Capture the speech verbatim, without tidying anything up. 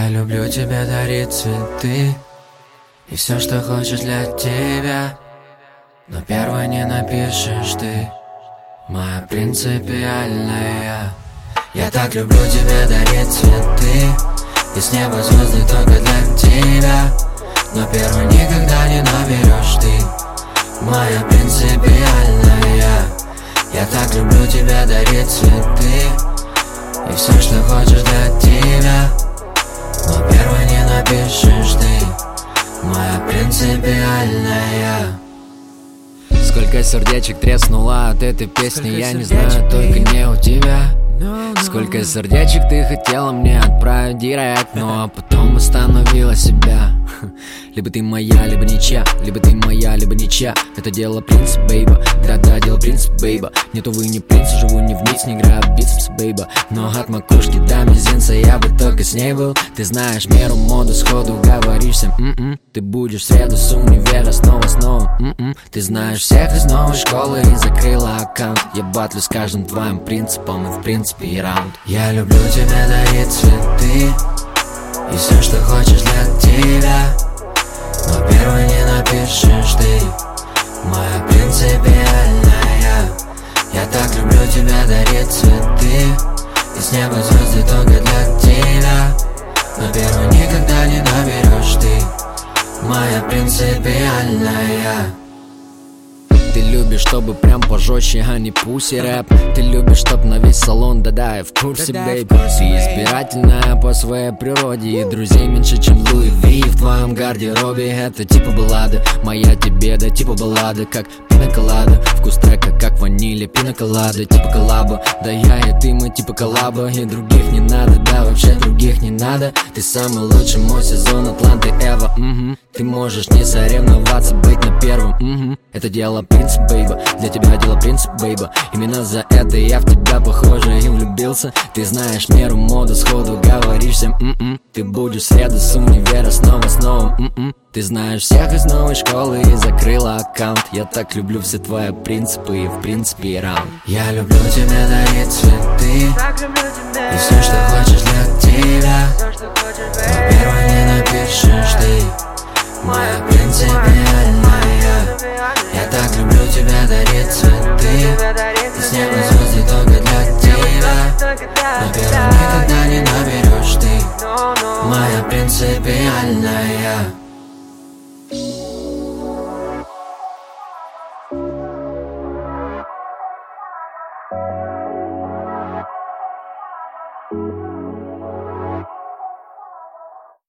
Я люблю тебя, дарить цветы и все, что хочешь для тебя, но первой не напишешь ты, моя принципиальная. Я так люблю тебя, дарить цветы и с неба звезды только для тебя, но первой никогда не наберешь ты, моя принципиальная. Я так люблю тебя, дарить цветы и все, что хочешь для тебя, но первой не напишешь ты, моя принципиальная. Сколько сердечек треснуло от этой песни, Сколько я не знаю, только не у тебя. No, no. Сколько сердечек ты хотела мне отправить директ, но потом остановила себя. Либо ты моя, либо ничья, либо ты моя, либо ничья. Это дело принцип, бейба. Да-да, дело принцип, бейба. Нет, увы, не принц, живу не вниз, не играю в бицепс, бейба. Но от макушки до мизинца я бы только с ней был. Ты знаешь меру, моду, сходу говоришь всем м-м. Ты будешь в среду с универа снова-снова м-м. Ты знаешь всех из новой школы и закрыла аккаунт. Я батлю с каждым твоим принципом и в принципе и раунд. Я люблю тебя, дарить цветы и все, что хочешь для тебя, но первой не напишешь ты, моя принципиальная. Я так люблю тебя, дарить цветы и с неба звезды только для тебя, но первой никогда не наберешь ты, моя принципиальная. Ты любишь, чтобы прям пожестче, а не пуси рэп. Ты любишь, чтоб на весь салон, да-да, я в курсе, бейб. Ты избирательная по своей природе, и друзей меньше, чем Луи Ви в твоем гардеробе. Это типа баллада, моя тебе, да типа баллада, как пинаколада. Вкус трека, как ванили, пинаколада, типа коллаба. Да я и ты, мы типа коллаба, и других не надо, да вообще других не надо. Ты самый лучший, мой сезон, Атланты, Эва, угу. Ты можешь не соревноваться, быть на первом, угу. Это дело принцип, бейба, для тебя дело принцип, бейба. Именно за это я в тебя, похоже, и влюбился. Ты знаешь меру, моду, сходу говоришь всем м-м. Ты будешь в среду с универа снова-снова м-м. Ты знаешь всех из новой школы и закрыла аккаунт. Я так люблю все твои принципы и в принципе и раунд. Я люблю тебя, дарить цветы и все, что хочешь для тебя, но первой не напишешь ты, моя принципиальная. Я так люблю тебя, дарить цветы и с неба звезды только для тебя, но первой никогда не наберешь ты, моя принципиальная. Thank you.